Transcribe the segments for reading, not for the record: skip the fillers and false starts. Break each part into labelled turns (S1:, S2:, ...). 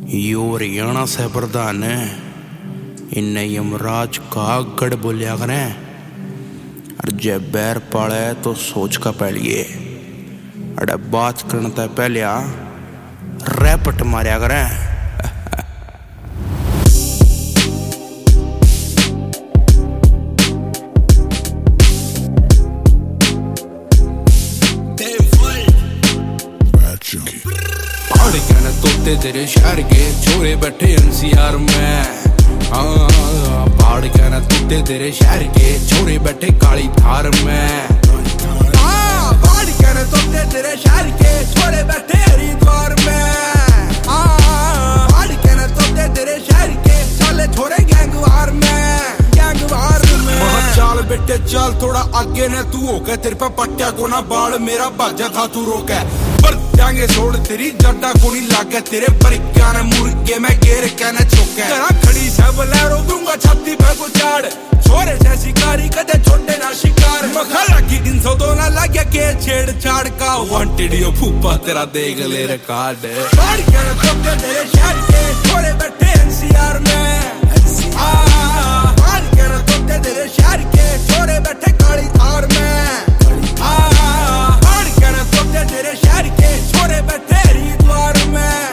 S1: यो हरियाणा से प्रधान है। इन्हें यमराज का गढ़ बोलिया करें। और जब बैर पाले तो सोच का पहलिए अरे बात करने तक पहले रैपट मारिया करें। पहाड़ कहना तोते तेरे शहर के छोरे बैठे एनसीआर में। पहाड़ कहना तोते तेरे शहर के छोरे बैठे काली थार में। पहाड़ कहना तोते तेरे शहर के छोरे बैठे हरिद्वार में। पहाड़ कहना तोते तेरे शहर के साले छोरे गैंगवार में। चाल बेटे चाल थोड़ा आगे न तू हो गया तेरे पे पट्टिया को ना बाल मेरा बाजा था तू रोके पर जाएंगे छोड़ तेरी जड्डा को नहीं लागे तेरे पर क्या न मुर्गे में गेर कहना चौके तेरा खड़ी सब लहरों दूंगा छाती पे को चाड़ छोरे से शिकारी कदे छोटे ना शिकार मखला की 302 ना लगे के छेड़छाड़ का वांटेड यो फूफा तेरा देख ले रिकॉर्ड बाहर क्या तोते तेरे शहर के छोरे बैठे एनसीआर में। तेरे शहर के छोरे बैठे काली थार में। तेरे शहर के छोरे बैठे हरिद्वार में।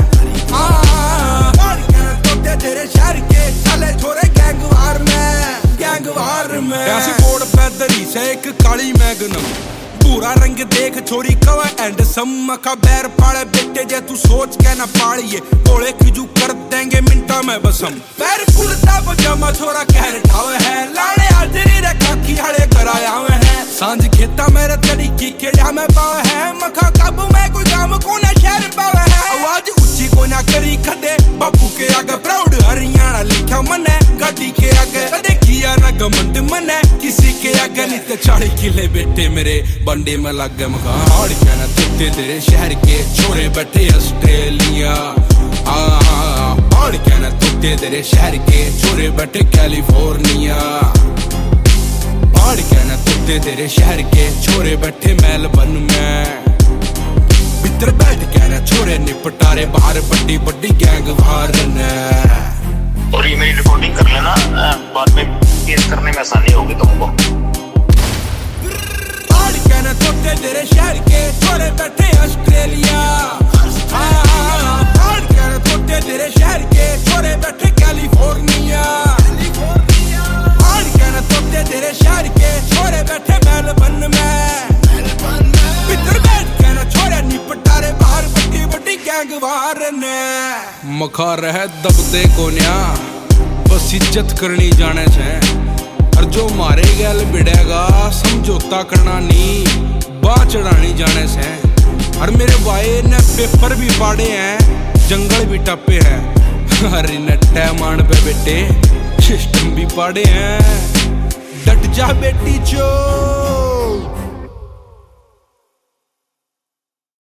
S1: तेरे शहर के साले छोरे गैंगवार में। ऐसी बोर्ड पैदरी से एक काली मैगनम पूरा रंग देख छोरी कवा एंड सम का बैर पाले बेटे जे तू सोच के ना पालिए बोले खिजू कर देंगे मिनटा में बसम पैर कुर्ता पजामा छोरा कह ठावे है लाड़े हाजरी रे काकी हड़े कराया हुए है सांझ खेता मेरे तरीकी के जा में पावे है मखा काबू में कोई काम को ना शहर पावे है आवाज ऊंची को ना करी खदे बापू के आगे प्राउड हरियाणा लिखा मने गाड़ी के आगे कदे किया ना घमंड मने किसी के आगे नहीं तो 40 किले बेटे मेरे बंडे में लग गए मकान कहना तोते तेरे शहर के छोरे बैठे ऑस्ट्रेलिया। कहना तोते तेरे शहर के छोरे बैठे कैलिफोर्निया। कहना तोते तेरे शहर के छोरे बैठे मेलबर्न में। भीतर बैठ कहना छोरे निपटारे बाहर बड़ी बड़ी गैंग बाहर ने।
S2: और ये मेरी रिकॉर्डिंग कर लेना बाद में केस करने में आसानी होगी तुमको।
S1: कहना तोते तेरे शहर के छोरे बैठे ऑस्ट्रेलिया। कहना तोते तेरे शहर के छोरे बैठे कैलिफोर्निया। कहना तोते तेरे शहर के छोरे बैठे मेलबर्न में। भीतर बैठ कहना छोरे निपटारे बाहर बड़ी बड़ी गैंगवार ने। मखा रहे दबदे कोन्या बस इज्जत करनी जाने से और जो मारे गैल बिड़ेगा समझौता करना नहीं बाह चढ़ानी जाने से। और मेरे भाई ने पेपर भी पाड़े हैं जंगल भी टपे हैं। अरे नट्टे मान पे बेटे सिस्टम भी पाड़े हैं। डट जा बेटी चो।